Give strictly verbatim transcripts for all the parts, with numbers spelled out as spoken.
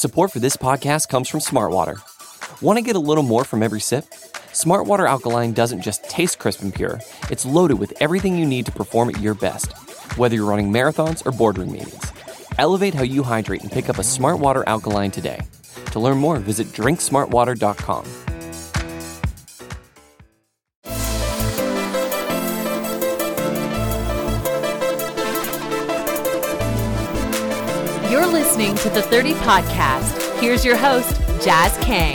Support for this podcast comes from Smartwater. Want to get a little more from every sip? Smartwater Alkaline doesn't just taste crisp and pure, it's loaded with everything you need to perform at your best, whether you're running marathons or boardroom meetings. Elevate how you hydrate and pick up a Smartwater Alkaline today. To learn more, visit drink smartwater dot com. You're listening to the thirty Podcast. Here's your host, Jazz Kang.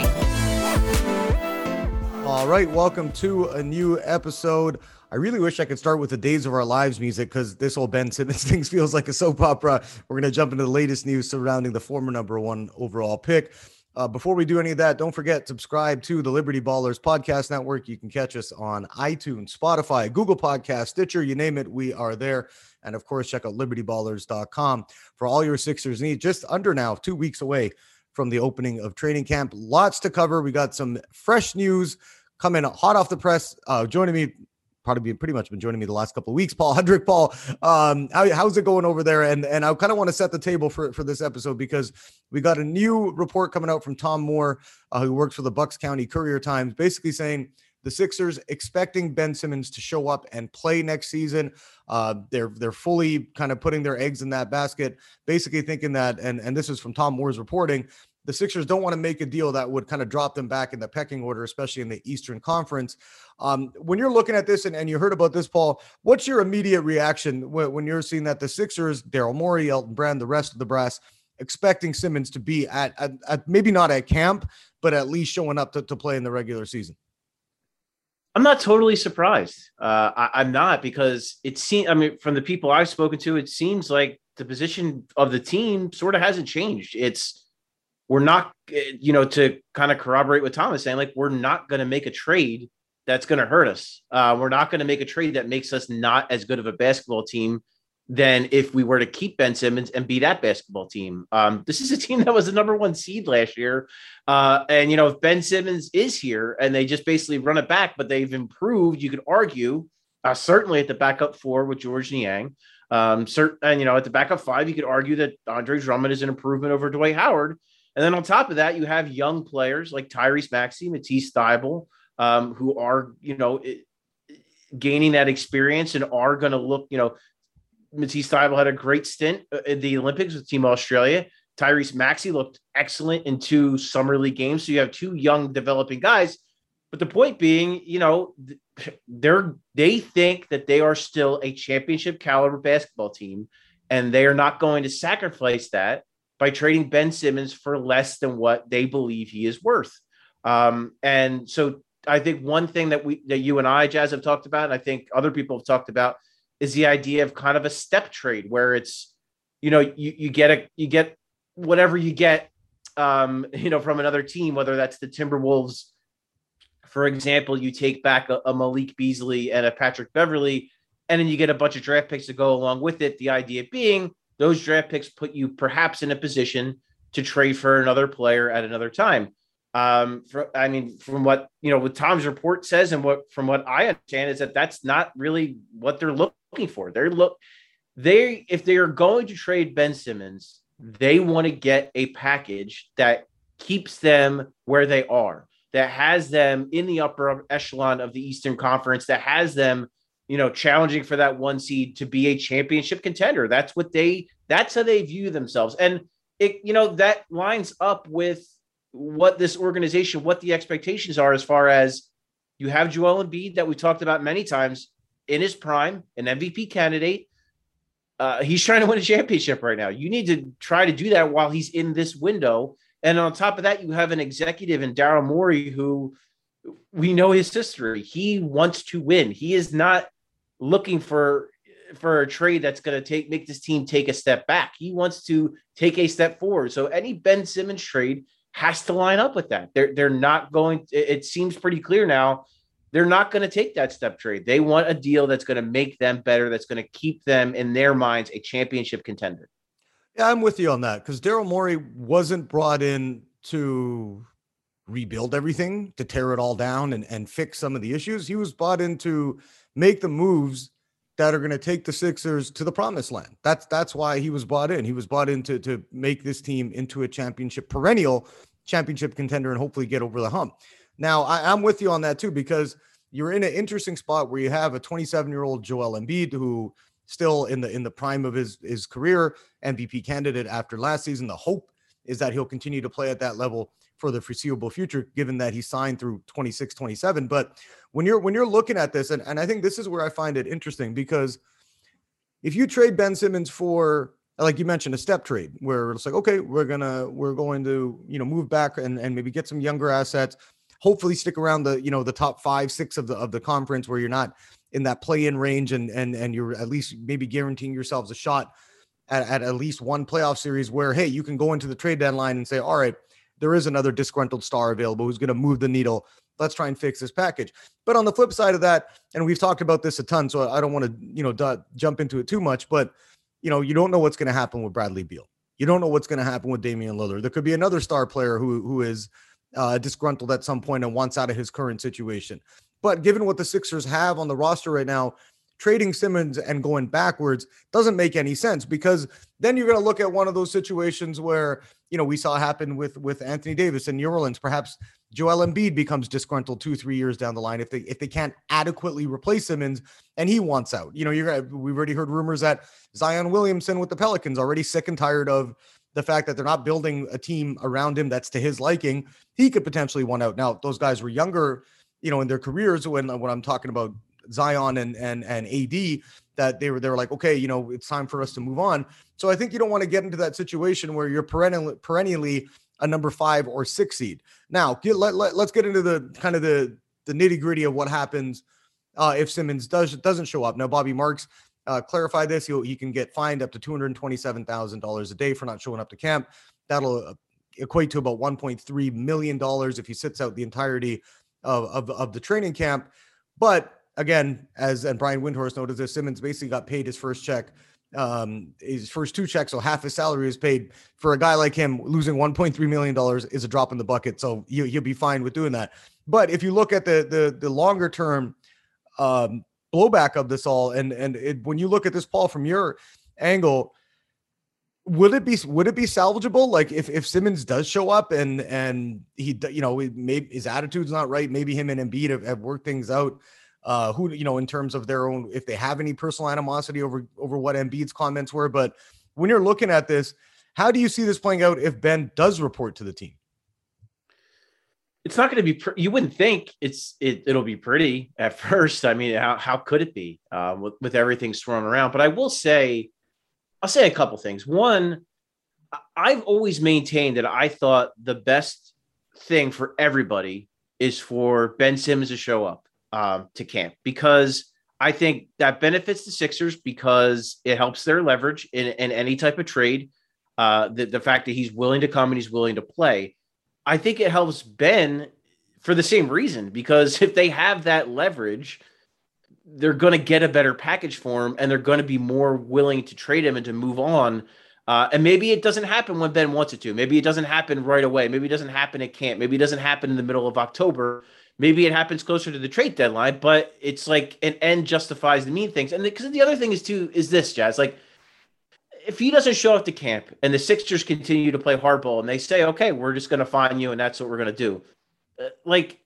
All right, welcome to a new episode. I really wish I could start with the Days of Our Lives music because this whole Ben Simmons thing feels like a soap opera. We're going to jump into the latest news surrounding the former number one overall pick. Uh, before we do any of that, don't forget, subscribe to the Liberty Ballers Podcast Network. You can catch us on iTunes, Spotify, Google Podcasts, Stitcher, you name it, we are there. And of course, check out liberty ballers dot com for all your Sixers needs. Just under now, two weeks away from the opening of training camp. Lots to cover. We got some fresh news coming hot off the press. Uh, joining me, probably pretty much been joining me the last couple of weeks, Paul Hudrick. Paul, um, how, how's it going over there? And and I kind of want to set the table for, for this episode because we got a new report coming out from Tom Moore, uh, who works for the Bucks County Courier-Times, basically saying the Sixers expecting Ben Simmons to show up and play next season. Uh, they're they're fully kind of putting their eggs in that basket, basically thinking that, and, and this is from Tom Moore's reporting, the Sixers don't want to make a deal that would kind of drop them back in the pecking order, especially in the Eastern Conference. Um, when you're looking at this and, and you heard about this, Paul, what's your immediate reaction when, when you're seeing that the Sixers, Daryl Morey, Elton Brand, the rest of the brass, expecting Simmons to be at, at, at maybe not at camp, but at least showing up to, to play in the regular season? I'm not totally surprised. Uh, I, I'm not, because it seems, I mean, from the people I've spoken to, it seems like the position of the team sort of hasn't changed. It's, we're not, you know, to kind of corroborate what Tom is saying, like, we're not going to make a trade that's going to hurt us. Uh, we're not going to make a trade that makes us not as good of a basketball team than if we were to keep Ben Simmons and be that basketball team. Um, this is a team that was the number one seed last year. Uh, and, you know, if Ben Simmons is here and they just basically run it back, but they've improved, you could argue, uh, certainly at the backup four with Georges Niang, um, certain, and, you know, at the backup five, you could argue that Andre Drummond is an improvement over Dwight Howard. And then on top of that, you have young players like Tyrese Maxey, Matisse Thybulle, um, who are, you know, it, gaining that experience and are going to look, you know, Matisse Thybulle had a great stint in the Olympics with Team Australia. Tyrese Maxey looked excellent in two summer league games. So you have two young developing guys. But the point being, you know, they're they think that they are still a championship caliber basketball team, and they are not going to sacrifice that by trading Ben Simmons for less than what they believe he is worth. Um, and so I think one thing that we that you and I, Jazz, have talked about, and I think other people have talked about, is the idea of kind of a step trade where it's, you know, you, you get a, you get whatever you get, um, you know, from another team, whether that's the Timberwolves, for example, you take back a, a Malik Beasley and a Patrick Beverley, and then you get a bunch of draft picks to go along with it. The idea being those draft picks put you perhaps in a position to trade for another player at another time. Um, for, I mean, from what, you know, what Tom's report says and what, from what I understand, is that that's not really what they're looking for. They're look, they, if they are going to trade Ben Simmons, they want to get a package that keeps them where they are, that has them in the upper echelon of the Eastern Conference, that has them, you know, challenging for that one seed to be a championship contender. That's what they, that's how they view themselves. And it, you know, that lines up with what this organization, what the expectations are, as far as you have Joel Embiid, that we talked about many times, in his prime, an M V P candidate. Uh, he's trying to win a championship right now. You need to try to do that while he's in this window. And on top of that, you have an executive in Daryl Morey, who we know his history. He wants to win. He is not looking for, for a trade that's going to take, make this team take a step back. He wants to take a step forward. So any Ben Simmons trade has to line up with that. They're, they're not going, it seems pretty clear now, they're not going to take that step trade. They want a deal that's going to make them better, that's going to keep them, in their minds, a championship contender. Yeah, I'm with you on that, because Daryl Morey wasn't brought in to rebuild everything, to tear it all down and, and fix some of the issues. He was brought in to make the moves that are going to take the Sixers to the promised land. That's that's why he was bought in. He was bought in to, to make this team into a championship, perennial championship contender, and hopefully get over the hump. Now, I, I'm with you on that too, because you're in an interesting spot where you have a twenty-seven-year-old Joel Embiid who still in the in the prime of his, his career, M V P candidate after last season. The hope is that he'll continue to play at that level for the foreseeable future, given that he signed through twenty-six, twenty-seven. But when you're when you're looking at this, and, and I think this is where I find it interesting, because if you trade Ben Simmons for, like you mentioned, a step trade where it's like, okay, we're gonna we're going to, you know, move back and, and maybe get some younger assets, hopefully stick around the, you know, the top five, six of the of the conference where you're not in that play-in range, and and and you're at least maybe guaranteeing yourselves a shot at, at at least one playoff series where, hey, you can go into the trade deadline and say, all right, there is another disgruntled star available who's going to move the needle. Let's try and fix this package. But on the flip side of that, and we've talked about this a ton, so I don't want to, you know, d- jump into it too much, but, you know, you don't know what's going to happen with Bradley Beal. You don't know what's going to happen with Damian Lillard. There could be another star player who, who is uh, disgruntled at some point and wants out of his current situation. But given what the Sixers have on the roster right now, trading Simmons and going backwards doesn't make any sense, because then you're going to look at one of those situations where, you know, we saw happen with, with Anthony Davis in New Orleans. Perhaps Joel Embiid becomes disgruntled two, three years down the line if they, if they can't adequately replace Simmons and he wants out. You know, you're we've already heard rumors that Zion Williamson with the Pelicans already sick and tired of the fact that they're not building a team around him that's to his liking. He could potentially want out. Now, those guys were younger, you know, in their careers when, when I'm talking about Zion and and and A D, that they were they were like, okay, you know, it's time for us to move on. So I think you don't want to get into that situation where you're perennially perennially a number five or six seed. Now, get, let, let let's get into the kind of the the nitty gritty of what happens uh, if Simmons does doesn't show up. Now, Bobby Marks uh, clarified this. He he can get fined up to two hundred twenty-seven thousand dollars a day for not showing up to camp. That'll equate to about one point three million dollars if he sits out the entirety of of, of the training camp. But again, as and Brian Windhorst noted this, Simmons basically got paid his first check, um, his first two checks, so half his salary is paid. For a guy like him, losing one point three million dollars is a drop in the bucket, so you, he'll be fine with doing that. But if you look at the the, the longer term um, blowback of this all, and and it, when you look at this, Paul, from your angle, would it be would it be salvageable? Like if, if Simmons does show up and and he, you know, maybe his attitude's not right, maybe him and Embiid have, have worked things out. Uh, who, you know, in terms of their own, if they have any personal animosity over, over what Embiid's comments were. But when you're looking at this, how do you see this playing out if Ben does report to the team? It's not going to be, pr- you wouldn't think it's, it, it'll be pretty at first. I mean, how, how could it be uh, with, with everything thrown around? But I will say, I'll say a couple things. One, I've always maintained that I thought the best thing for everybody is for Ben Simmons to show up um, to camp, because I think that benefits the Sixers because it helps their leverage in, in any type of trade. Uh, the, the fact that he's willing to come and he's willing to play. I think it helps Ben for the same reason, because if they have that leverage, they're going to get a better package for him and they're going to be more willing to trade him and to move on. Uh, and maybe it doesn't happen when Ben wants it to. Maybe it doesn't happen right away. Maybe it doesn't happen at camp. Maybe it doesn't happen in the middle of October. Maybe it happens closer to the trade deadline, but it's like an end justifies the mean things. And because the, the other thing is too, is this, Jazz, like if he doesn't show up to camp and the Sixers continue to play hardball and they say, okay, we're just going to find you and that's what we're going to do. Uh, like,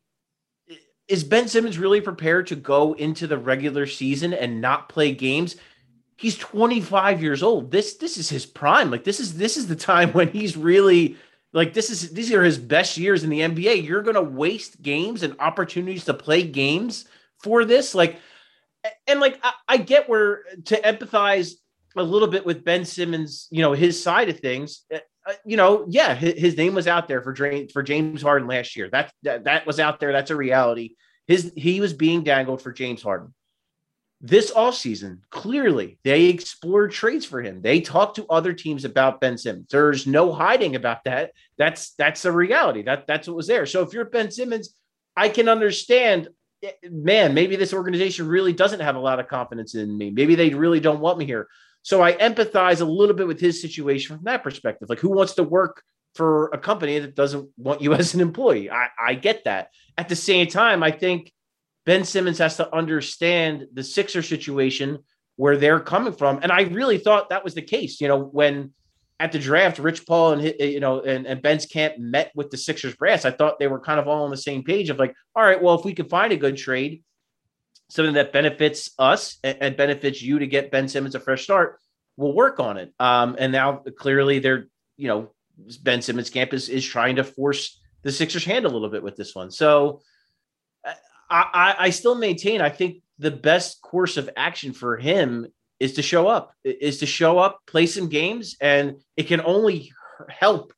is Ben Simmons really prepared to go into the regular season and not play games? He's twenty-five years old. This, this is his prime. Like this is, this is the time when he's really like, this is, these are his best years in the N B A. You're going to waste games and opportunities to play games for this. Like, and like, I, I get where to empathize a little bit with Ben Simmons, you know, his side of things, uh, you know, yeah, his, his name was out there for for James Harden last year. That, that, that was out there. That's a reality. His, he was being dangled for James Harden. This offseason, clearly, they explored trades for him. They talked to other teams about Ben Simmons. There's no hiding about that. That's that's a reality. That, that's what was there. So if you're Ben Simmons, I can understand, man, maybe this organization really doesn't have a lot of confidence in me. Maybe they really don't want me here. So I empathize a little bit with his situation from that perspective. Like, who wants to work for a company that doesn't want you as an employee? I, I get that. At the same time, I think Ben Simmons has to understand the Sixer situation where they're coming from. And I really thought that was the case, you know, when at the draft, Rich Paul and, you know, and, and Ben's camp met with the Sixers brass. I thought they were kind of all on the same page of like, all right, well, if we can find a good trade, something that benefits us and, and benefits you to get Ben Simmons a fresh start, we'll work on it. Um, and now clearly they're, you know, Ben Simmons camp is, is trying to force the Sixers hand a little bit with this one. So I, I, I still maintain, I think the best course of action for him is to show up, is to show up, play some games, and it can only help,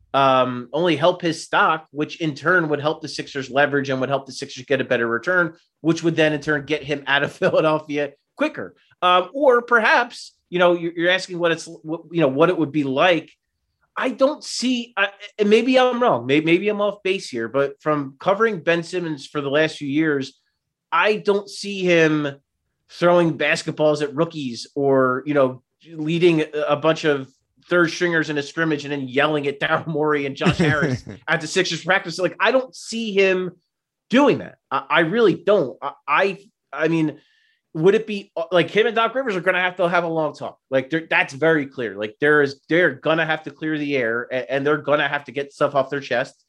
um, only help his stock, which in turn would help the Sixers leverage and would help the Sixers get a better return, which would then in turn get him out of Philadelphia quicker. Um, or perhaps, you know, you're, you're asking what it's, what, you know, what it would be like. I don't see, uh, and maybe I'm wrong. Maybe, maybe I'm off base here, but from covering Ben Simmons for the last few years, I don't see him throwing basketballs at rookies or, you know, leading a bunch of third stringers in a scrimmage and then yelling at Daryl Morey and Josh Harris at the Sixers practice. Like, I don't see him doing that. I, I really don't. I, I, I mean, would it be like him and Doc Rivers are going to have to have a long talk? Like that's very clear. Like there is, they're going to have to clear the air and, and they're going to have to get stuff off their chest.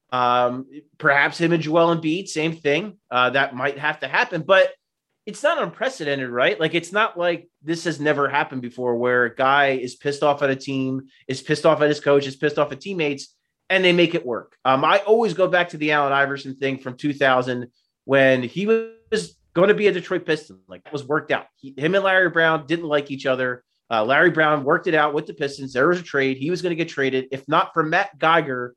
Um, perhaps him and Joel Embiid, same thing. Uh, that might have to happen, but it's not unprecedented, right? Like it's not like this has never happened before where a guy is pissed off at a team, is pissed off at his coach, is pissed off at teammates, and they make it work. Um, I always go back to the Allen Iverson thing from two thousand when he was going to be a Detroit Piston. Like it was worked out. He, him and Larry Brown didn't like each other. Uh, Larry Brown worked it out with the Pistons. There was a trade. He was going to get traded. If not for Matt Geiger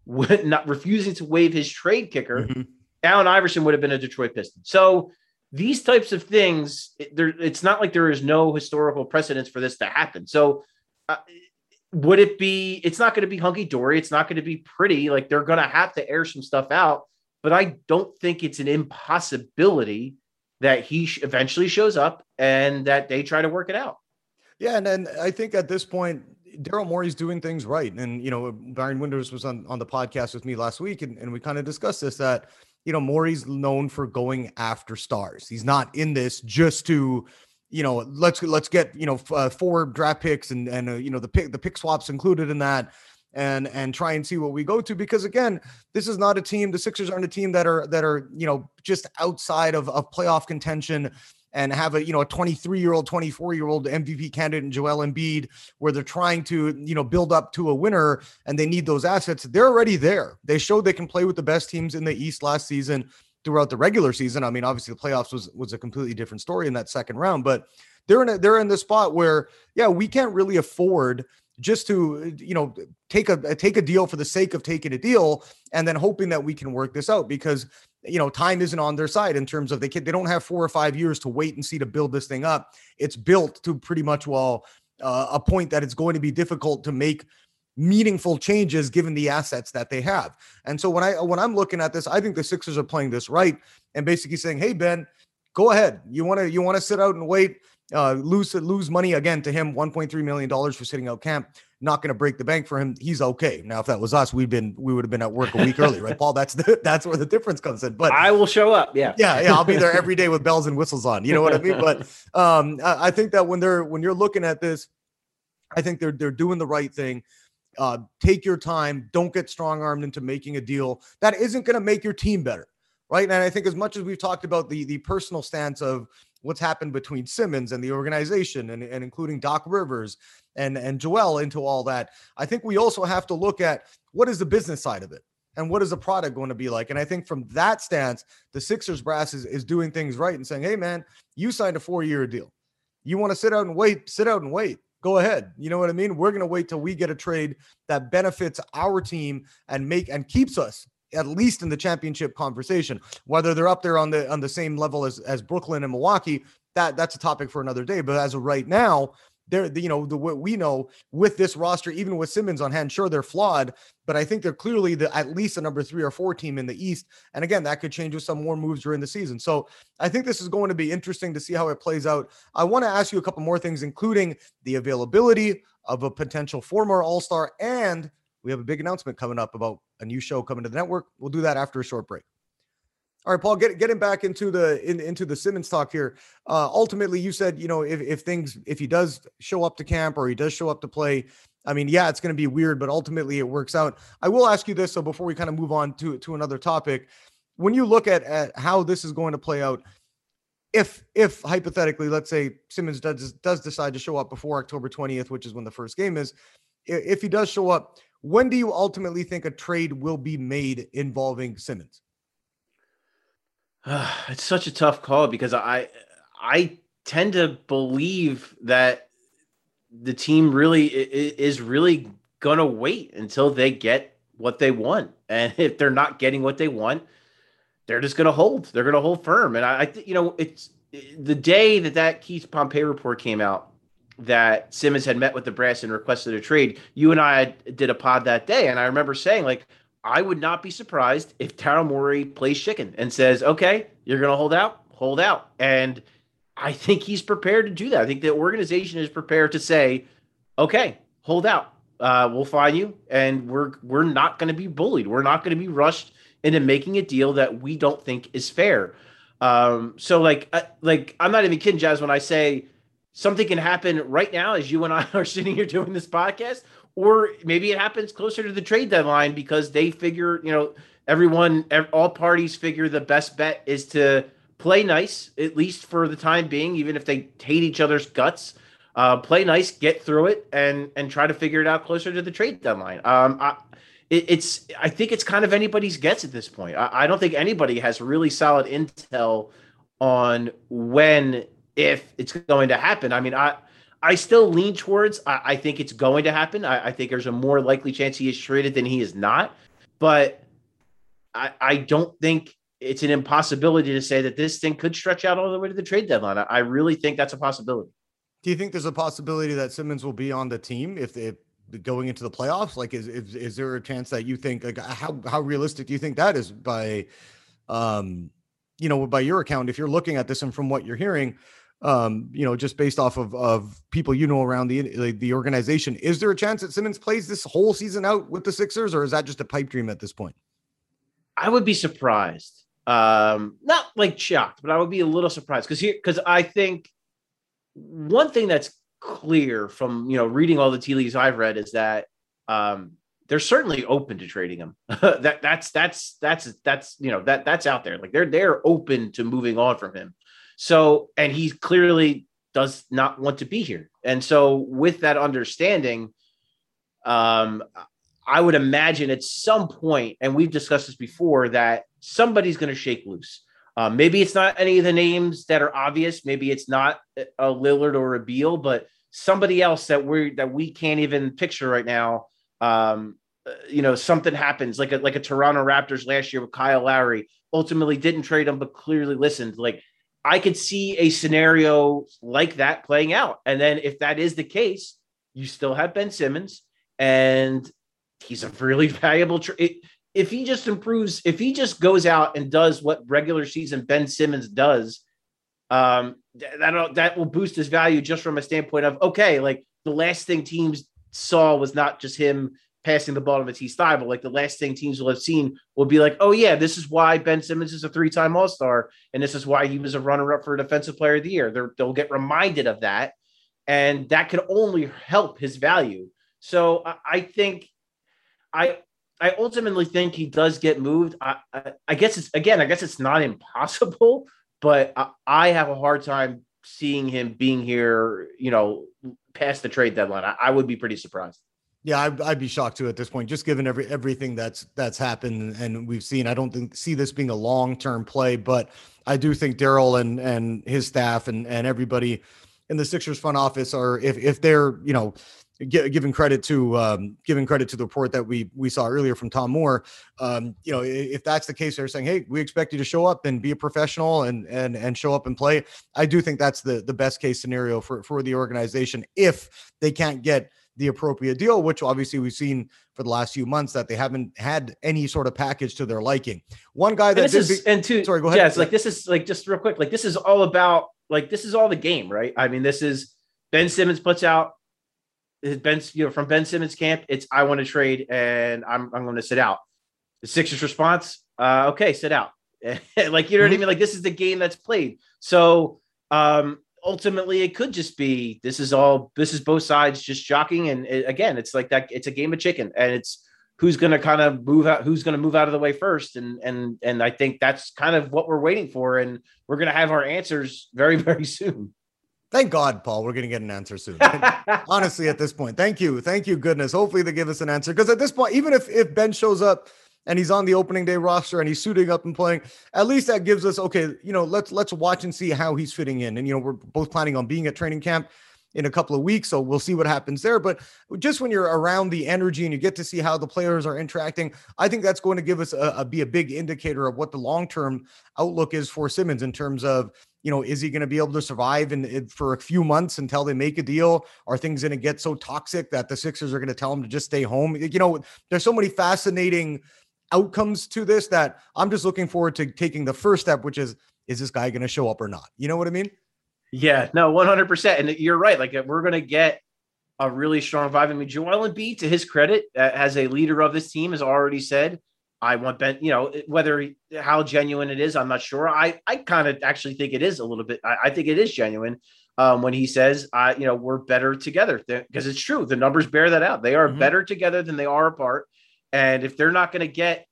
not refusing to waive his trade kicker, mm-hmm. Allen Iverson would have been a Detroit Piston. So these types of things, it, there, it's not like there is no historical precedence for this to happen. So uh, would it be, it's not going to be hunky dory. It's not going to be pretty. Like they're going to have to air some stuff out, but I don't think it's an impossibility that he sh- eventually shows up and that they try to work it out. Yeah. And then I think at this point, Daryl Morey's doing things right. And, you know, Byron Winters was on, on the podcast with me last week and, and we kind of discussed this, that, you know, Morey's known for going after stars. He's not in this just to, you know, let's, let's get, you know, uh, four draft picks and, and, uh, you know, the pick, the pick swaps included in that and, and try and see what we go to, because again, this is not a team. The Sixers aren't a team that are, that are, you know, just outside of, of playoff contention and have a, you know, a twenty-three year old, twenty-four year old M V P candidate in Joel Embiid, where they're trying to, you know, build up to a winner and they need those assets. They're already there. They showed they can play with the best teams in the East last season throughout the regular season. I mean, obviously the playoffs was, was a completely different story in that second round, but they're in a, they're in the spot where, yeah, we can't really afford just to, you know, take a, take a deal for the sake of taking a deal and then hoping that we can work this out, because you know, time isn't on their side in terms of they can, they don't have four or five years to wait and see to build this thing up. It's built to pretty much, well, uh, a point that it's going to be difficult to make meaningful changes given the assets that they have. And so when I, when I'm looking at this, I think the Sixers are playing this right and basically saying, hey, Ben, go ahead. You want to, you want to sit out and wait, uh, lose, lose money again to him, one point three million dollars for sitting out camp. Not going to break the bank for him. He's okay. Now, if that was us, we've been, we would have been at work a week early, right, Paul? That's the, that's where the difference comes in. But I will show up. Yeah. Yeah. Yeah. I'll be there every day with bells and whistles on, you know what I mean? But um, I, I think that when they're, when you're looking at this, I think they're, they're doing the right thing. Uh, take your time. Don't get strong armed into making a deal that isn't going to make your team better. Right. And I think as much as we've talked about the, the personal stance of what's happened between Simmons and the organization and, and including Doc Rivers and, and Joel into all that, I think we also have to look at what is the business side of it and what is the product going to be like. And I think from that stance, the Sixers brass is, is doing things right and saying, hey man, you signed a four year deal. You want to sit out and wait, sit out and wait. Go ahead. You know what I mean? We're going to wait till we get a trade that benefits our team and make and keeps us at least in the championship conversation. Whether they're up there on the on the same level as, as Brooklyn and Milwaukee, that that's a topic for another day. But as of right now, they're, you know, the what we know with this roster, even with Simmons on hand, sure, they're flawed, but I think they're clearly the at least a number three or four team in the East. And again, that could change with some more moves during the season. So I think this is going to be interesting to see how it plays out. I want to ask you a couple more things, including the availability of a potential former All-Star, and we have a big announcement coming up about a new show coming to the network. We'll do that after a short break. All right, Paul, get, getting back into the in, into the Simmons talk here. Uh, ultimately, you said, you know, if, if things, if he does show up to camp or he does show up to play, I mean, yeah, it's going to be weird, but ultimately it works out. I will ask you this. So before we kind of move on to, to another topic, when you look at, at how this is going to play out, if, if hypothetically, let's say Simmons does, does decide to show up before October twentieth, which is when the first game is, if he does show up, when do you ultimately think a trade will be made involving Simmons? It's such a tough call because I I tend to believe that the team really is really going to wait until they get what they want. And if they're not getting what they want, they're just going to hold. They're going to hold firm. And I, I think, you know, it's the day that that Keith Pompey report came out that Simmons had met with the brass and requested a trade. You and I did a pod that day. And I remember saying, like, I would not be surprised if Daryl Morey plays chicken and says, okay, you're going to hold out, hold out. And I think he's prepared to do that. I think the organization is prepared to say, okay, hold out. Uh, we'll find you. And we're, we're not going to be bullied. We're not going to be rushed into making a deal that we don't think is fair. Um, so like, uh, like, I'm not even kidding, Jazz, when I say something can happen right now as you and I are sitting here doing this podcast, or maybe it happens closer to the trade deadline because they figure, you know, everyone, all parties figure the best bet is to play nice, at least for the time being, even if they hate each other's guts, uh, play nice, get through it, and and try to figure it out closer to the trade deadline. Um, I, it, it's I think it's kind of anybody's guess at this point. I, I don't think anybody has really solid intel on when, if it's going to happen. I mean, I. I still lean towards, I, I think it's going to happen. I, I think there's a more likely chance he is traded than he is not. But I, I don't think it's an impossibility to say that this thing could stretch out all the way to the trade deadline. I, I really think that's a possibility. Do you think there's a possibility that Simmons will be on the team if they going into the playoffs? Like, is, is, is there a chance that you think, like, how, how realistic do you think that is by, um, you know, by your account, if you're looking at this and from what you're hearing, Um, you know, just based off of, of people, you know, around the, like, the organization, is there a chance that Simmons plays this whole season out with the Sixers, or is that just a pipe dream at this point? I would be surprised. Um, not like shocked, but I would be a little surprised because here, because I think one thing that's clear from, you know, reading all the tea leaves I've read is that um, they're certainly open to trading him. that that's, that's, that's, that's, you know, that that's out there. Like they're, they're open to moving on from him. So, and he clearly does not want to be here. And so with that understanding, um, I would imagine at some point, and we've discussed this before, that somebody's going to shake loose. Um, maybe it's not any of the names that are obvious. Maybe it's not a Lillard or a Beal, but somebody else that we that we can't even picture right now. Um, you know, something happens like a, like a Toronto Raptors last year with Kyle Lowry, ultimately didn't trade him, but clearly listened. Like, I could see a scenario like that playing out. And then if that is the case, you still have Ben Simmons, and he's a really valuable tra- it, if he just improves, if he just goes out and does what regular season Ben Simmons does, um, that that will boost his value just from a standpoint of, okay, like the last thing teams saw was not just him passing the ball to Matisse Thybulle. Like the last thing teams will have seen will be like, oh yeah, this is why Ben Simmons is a three-time All-Star, and this is why he was a runner-up for Defensive Player of the Year. They're, they'll get reminded of that, and that could only help his value. So I, I think, I I ultimately think he does get moved. I, I, I guess it's again, I guess it's not impossible, but I, I have a hard time seeing him being here, you know, past the trade deadline. I, I would be pretty surprised. Yeah, I'd, I'd be shocked too at this point, just given every everything that's that's happened and we've seen. I don't think, see this being a long term play, but I do think Daryl and and his staff and and everybody in the Sixers front office are, if if they're, you know, g- giving credit to um, giving credit to the report that we we saw earlier from Tom Moore, um, you know, if that's the case, they're saying, hey, we expect you to show up and be a professional and and and show up and play. I do think that's the the best case scenario for for the organization if they can't get the appropriate deal, which obviously we've seen for the last few months that they haven't had any sort of package to their liking. One guy that and, this did is, be, and to, sorry, go ahead. Yeah, it's like, this is like, just real quick, like this is all about, like, this is all the game, right? I mean, this is Ben Simmons puts out his Ben, you know, from Ben Simmons camp. It's, I want to trade and I'm, I'm going to sit out. The Sixers response, uh, okay, sit out. Like, you know what I mean? Like, this is the game that's played. So um, ultimately it could just be, this is all, this is both sides just jockeying. And it, again, it's like that, it's a game of chicken, and it's who's going to kind of move out, who's going to move out of the way first. And, and, and I think that's kind of what we're waiting for. And we're going to have our answers very, very soon. Thank God, Paul, we're going to get an answer soon. Honestly, at this point, thank you. Thank you, goodness. Hopefully they give us an answer. Because at this point, even if, if Ben shows up and he's on the opening day roster and he's suiting up and playing, at least that gives us, okay, you know, let's, let's watch and see how he's fitting in. And, you know, we're both planning on being at training camp in a couple of weeks, so we'll see what happens there. But just when you're around the energy and you get to see how the players are interacting, I think that's going to give us a, a be a big indicator of what the long-term outlook is for Simmons in terms of, you know, is he going to be able to survive in, in for a few months until they make a deal? Are things going to get so toxic that the Sixers are going to tell him to just stay home? You know, there's so many fascinating outcomes to this that I'm just looking forward to taking the first step, which is, is this guy going to show up or not? You know what I mean? Yeah, no, one hundred percent. And you're right. Like, we're going to get a really strong vibe. I mean, Joel Embiid, to his credit, uh, as a leader of this team, has already said, I want Ben, you know, whether he, how genuine it is, I'm not sure. I, I kind of actually think it is a little bit. I, I think it is genuine um, when he says, I, you know, we're better together, because it's true. The numbers bear that out. They are mm-hmm. better together than they are apart. And if they're not going to get,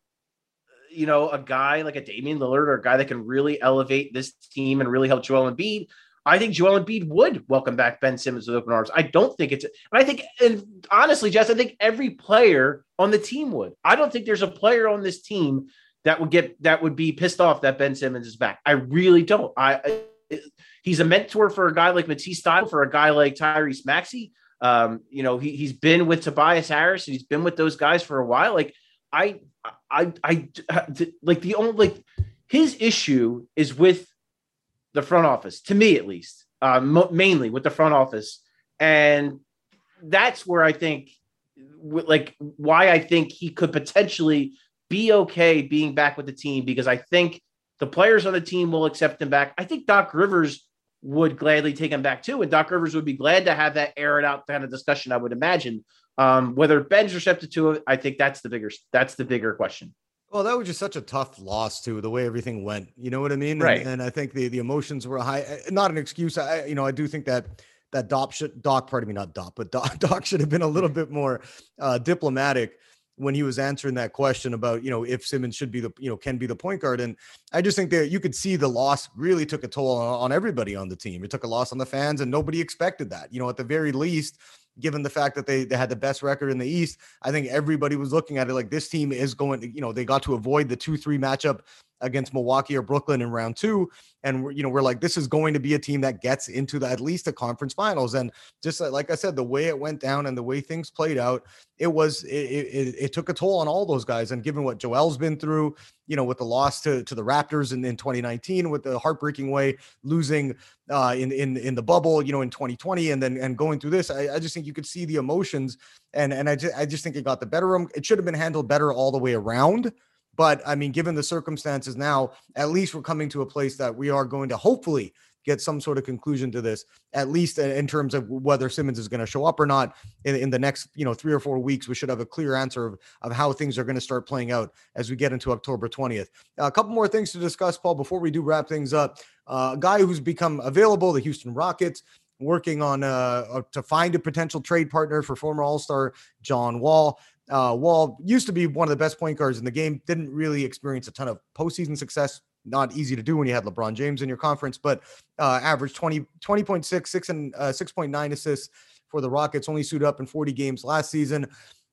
you know, a guy like a Damian Lillard or a guy that can really elevate this team and really help Joel Embiid, I think Joel Embiid would welcome back Ben Simmons with open arms. I don't think it's, and I think, and honestly, Jess, I think every player on the team would. I don't think there's a player on this team that would get, that would be pissed off that Ben Simmons is back. I really don't. I, I he's a mentor for a guy like Matisse Thybulle, for a guy like Tyrese Maxey. Um, you know, he he's been with Tobias Harris, and he's been with those guys for a while. Like I, I, I, like the only, like his issue is with the front office, to me at least, uh, mo- mainly with the front office. And that's where I think, w- like, why I think he could potentially be okay being back with the team, because I think the players on the team will accept him back. I think Doc Rivers would gladly take him back too. And Doc Rivers would be glad to have that air it out kind of discussion, I would imagine. Um, whether Ben's receptive to it, I think that's the bigger, that's the bigger question. Well, that was just such a tough loss too, the way everything went. You know what I mean? Right. And, and I think the, the emotions were high. Not an excuse. I, you know, I do think that that Doc should, Doc, pardon me, not Doc, but Doc, Doc should have been a little bit more uh, diplomatic when he was answering that question about, you know, if Simmons should be the, you know, can be the point guard. And I just think that you could see the loss really took a toll on, on everybody on the team. It took a loss on the fans, and nobody expected that. You know, at the very least, given the fact that they, they had the best record in the East, I think everybody was looking at it like this team is going to, you know, they got to avoid the two three matchup against Milwaukee or Brooklyn in round two. And, we're, you know, we're like, this is going to be a team that gets into the, at least the conference finals. And just like I said, the way it went down and the way things played out, it was, it, it, it took a toll on all those guys. And given what Joel's been through, you know, with the loss to, to the Raptors in, in twenty nineteen, with the heartbreaking way losing uh, in, in, in the bubble, you know, in twenty twenty, and then, and going through this, I, I just think you could see the emotions. And, and I just, I just think it got the better of them. It should have been handled better all the way around. But I mean, given the circumstances now, at least we're coming to a place that we are going to hopefully get some sort of conclusion to this, at least in terms of whether Simmons is going to show up or not in, in the next, you know, three or four weeks. We should have a clear answer of, of how things are going to start playing out as we get into October twentieth. Uh, a couple more things to discuss, Paul, before we do wrap things up. Uh, a guy who's become available, the Houston Rockets, working on uh, to find a potential trade partner for former All-Star John Wall. Uh, Wall used to be one of the best point guards in the game, didn't really experience a ton of postseason success. Not easy to do when you had LeBron James in your conference, but uh, averaged twenty, twenty point six, six and uh, six point nine assists for the Rockets, only suited up in forty games last season.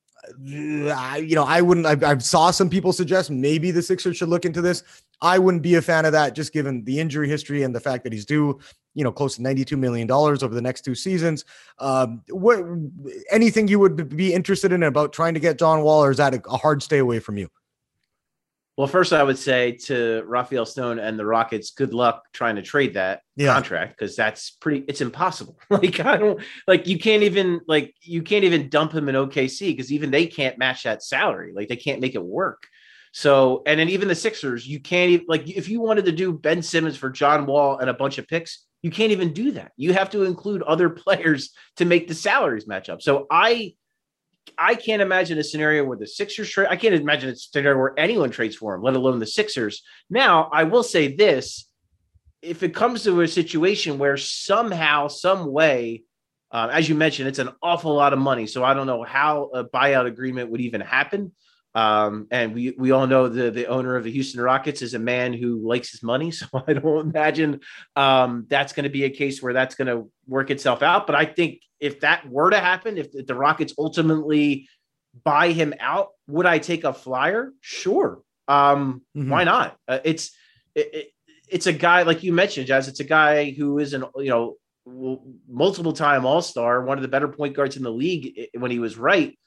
Uh, you know, I wouldn't, I, I saw some people suggest maybe the Sixers should look into this. I wouldn't be a fan of that, just given the injury history and the fact that he's due, you know, close to ninety-two million dollars over the next two seasons. Um, what, anything you would be interested in about trying to get John Wall, or is that a, a hard stay away from you? Well, first I would say to Rafael Stone and the Rockets, good luck trying to trade that yeah. contract, because that's pretty, it's impossible. Like, I don't, like, you can't even, like, you can't even dump him in O K C, because even they can't match that salary. Like, they can't make it work. So, and then even the Sixers, you can't even, like, if you wanted to do Ben Simmons for John Wall and a bunch of picks, you can't even do that. You have to include other players to make the salaries match up. So I I can't imagine a scenario where the Sixers trade. I can't imagine a scenario where anyone trades for him, let alone the Sixers. Now, I will say this. If it comes to a situation where somehow, some way, uh, as you mentioned, it's an awful lot of money. So I don't know how a buyout agreement would even happen. Um, and we, we all know the, the owner of the Houston Rockets is a man who likes his money. So I don't imagine um, that's going to be a case where that's going to work itself out. But I think if that were to happen, if, if the Rockets ultimately buy him out, would I take a flyer? Sure. Um, mm-hmm. Why not? Uh, it's, it, it, it's a guy, like you mentioned, Jazz, it's a guy who is an, you know, multiple time All-Star, one of the better point guards in the league when he was right.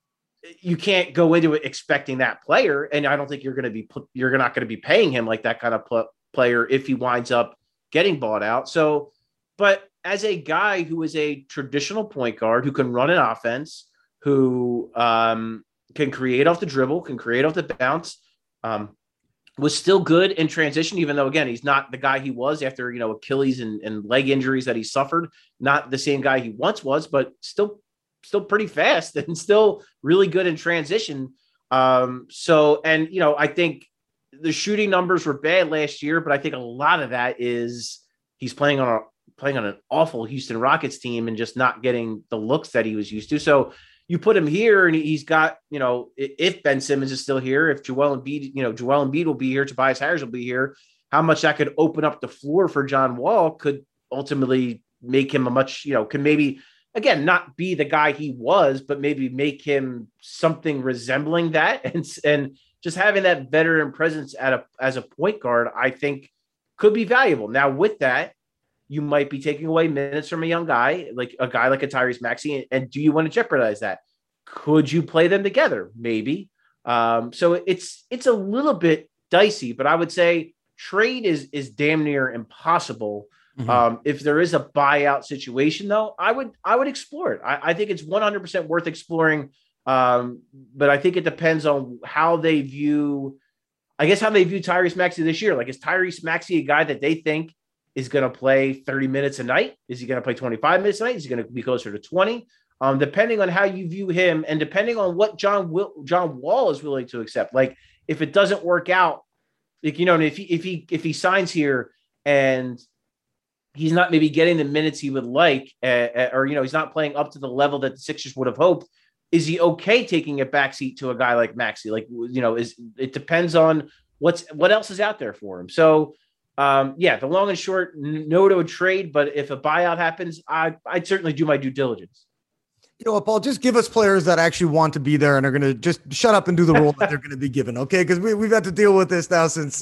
You can't go into it expecting that player. And I don't think you're going to be, you're not going to be paying him like that kind of pl- player if he winds up getting bought out. So, but as a guy who is a traditional point guard, who can run an offense, who um, can create off the dribble, can create off the bounce, um, was still good in transition, even though, again, he's not the guy he was after, you know, Achilles and, and leg injuries that he suffered, not the same guy he once was, but still still pretty fast and still really good in transition. Um, so, and, you know, I think the shooting numbers were bad last year, but I think a lot of that is he's playing on a, playing on an awful Houston Rockets team and just not getting the looks that he was used to. So you put him here and he's got, you know, if Ben Simmons is still here, if Joel Embiid, you know, Joel Embiid will be here, Tobias Harris will be here, how much that could open up the floor for John Wall could ultimately make him a much, you know, can maybe, again, not be the guy he was, but maybe make him something resembling that. And, and just having that veteran presence at a, as a point guard, I think could be valuable. Now with that, you might be taking away minutes from a young guy, like a guy like a Tyrese Maxey. And do you want to jeopardize that? Could you play them together? Maybe. Um, so it's, it's a little bit dicey, but I would say trade is, is damn near impossible. Mm-hmm. Um, if there is a buyout situation, though, I would I would explore it. I, I think it's one hundred percent worth exploring. Um, but I think it depends on how they view, I guess, how they view Tyrese Maxey this year. Like, is Tyrese Maxey a guy that they think is going to play thirty minutes a night? Is he going to play twenty-five minutes a night? Is he going to be closer to twenty? Um, depending on how you view him and depending on what John Will, John Wall is willing to accept. Like, if it doesn't work out, like, you know, if he if he if he signs here and he's not maybe getting the minutes he would like, uh, or, you know, he's not playing up to the level that the Sixers would have hoped, is he okay taking a backseat to a guy like Maxey? Like, you know, is it depends on what's, what else is out there for him. So um, yeah, the long and short, no to a trade, but if a buyout happens, I, I'd certainly do my due diligence. You know what, Paul, just give us players that actually want to be there and are going to just shut up and do the role that they're going to be given. Okay. Cause we, we've had to deal with this now since,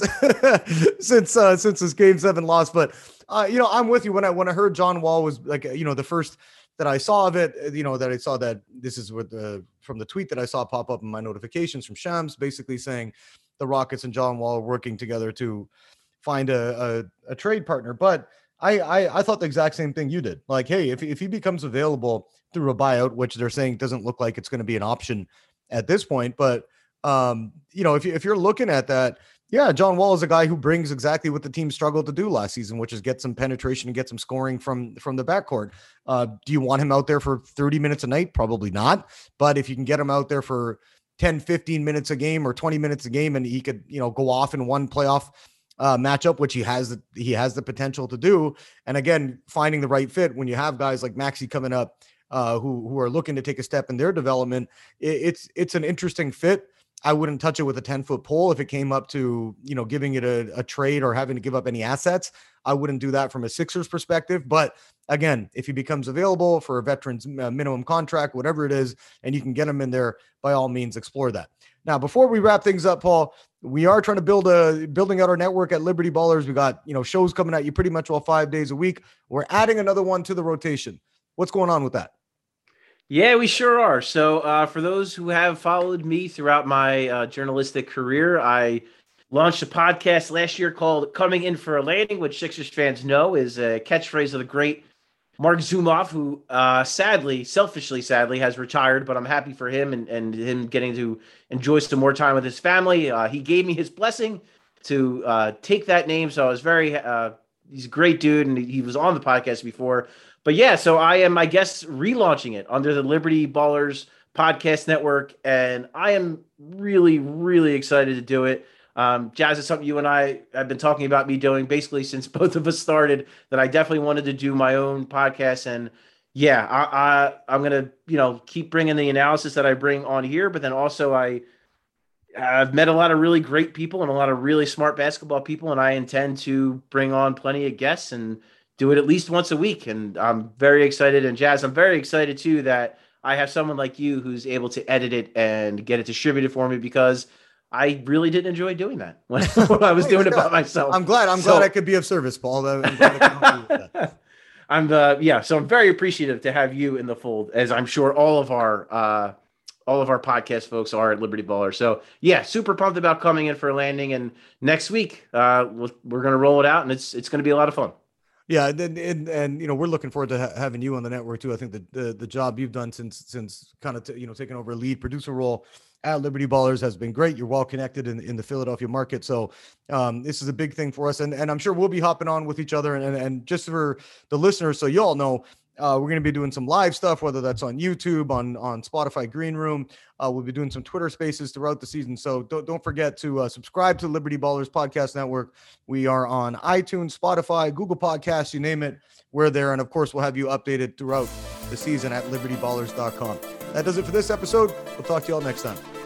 since, uh, since this game seven loss, but uh, you know, I'm with you when I, when I heard John Wall was like, you know, the first that I saw of it, you know, that I saw that this is what the, from the tweet that I saw pop up in my notifications from Shams, basically saying the Rockets and John Wall are working together to find a, a, a trade partner. But I, I, I thought the exact same thing you did. Like, hey, if, if he becomes available through a buyout, which they're saying doesn't look like it's going to be an option at this point, but um, you know, if you, if you're looking at that, yeah, John Wall is a guy who brings exactly what the team struggled to do last season, which is get some penetration and get some scoring from, from the backcourt. Uh, do you want him out there for thirty minutes a night? Probably not. But if you can get him out there for ten, fifteen minutes a game or twenty minutes a game, and he could, you know, go off in one playoff uh, matchup, which he has, the, he has the potential to do. And again, finding the right fit when you have guys like Maxey coming up, uh, who, who are looking to take a step in their development, it, it's, it's an interesting fit. I wouldn't touch it with a ten foot pole if it came up to, you know, giving it a, a trade or having to give up any assets. I wouldn't do that from a Sixers perspective. But again, if he becomes available for a veteran's minimum contract, whatever it is, and you can get him in there, by all means, explore that. Now, before we wrap things up, Paul, we are trying to build a building out our network at Liberty Ballers. We got, you know, shows coming at you pretty much all five days a week. We're adding another one to the rotation. What's going on with that? Yeah, we sure are. So uh, for those who have followed me throughout my uh, journalistic career, I launched a podcast last year called Coming In for a Landing, which Sixers fans know is a catchphrase of the great Mark Zumoff, who uh, sadly, selfishly, sadly, has retired, but I'm happy for him and, and him getting to enjoy some more time with his family. Uh, he gave me his blessing to uh, take that name, so I was very uh, – he's a great dude, and he was on the podcast before. But yeah, so I am, I guess, relaunching it under the Liberty Ballers Podcast Network, and I am really, really excited to do it. Um, Jazz, is something you and I have been talking about me doing basically since both of us started, that I definitely wanted to do my own podcast. And yeah, I, I, I'm going to, you know, keep bringing the analysis that I bring on here, but then also I, I've met a lot of really great people and a lot of really smart basketball people, and I intend to bring on plenty of guests and do it at least once a week. And I'm very excited. And Jazz, I'm very excited too that I have someone like you who's able to edit it and get it distributed for me, because I really didn't enjoy doing that when, when I was doing it by myself. I'm glad. I'm so, glad I could be of service, Paul. I'm glad I can help you with that. I'm uh, yeah. So I'm very appreciative to have you in the fold, as I'm sure all of our uh, all of our podcast folks are at Liberty Baller. So yeah, super pumped about coming in for a landing. And next week uh, we'll, we're going to roll it out, and it's it's going to be a lot of fun. Yeah, and, and and you know, we're looking forward to ha- having you on the network too. I think the the, the job you've done since since kind of t- you know taking over a lead producer role at Liberty Ballers has been great. You're well connected in, in the Philadelphia market, so um, this is a big thing for us. And and I'm sure we'll be hopping on with each other. And and, and just for the listeners, so you all know, uh, we're going to be doing some live stuff, whether that's on YouTube, on on Spotify Green Room. Uh, we'll be doing some Twitter Spaces throughout the season. So don't don't forget to uh, subscribe to Liberty Ballers Podcast Network. We are on iTunes, Spotify, Google Podcasts, you name it, we're there. And of course, we'll have you updated throughout the season at liberty ballers dot com. That does it for this episode. We'll talk to you all next time.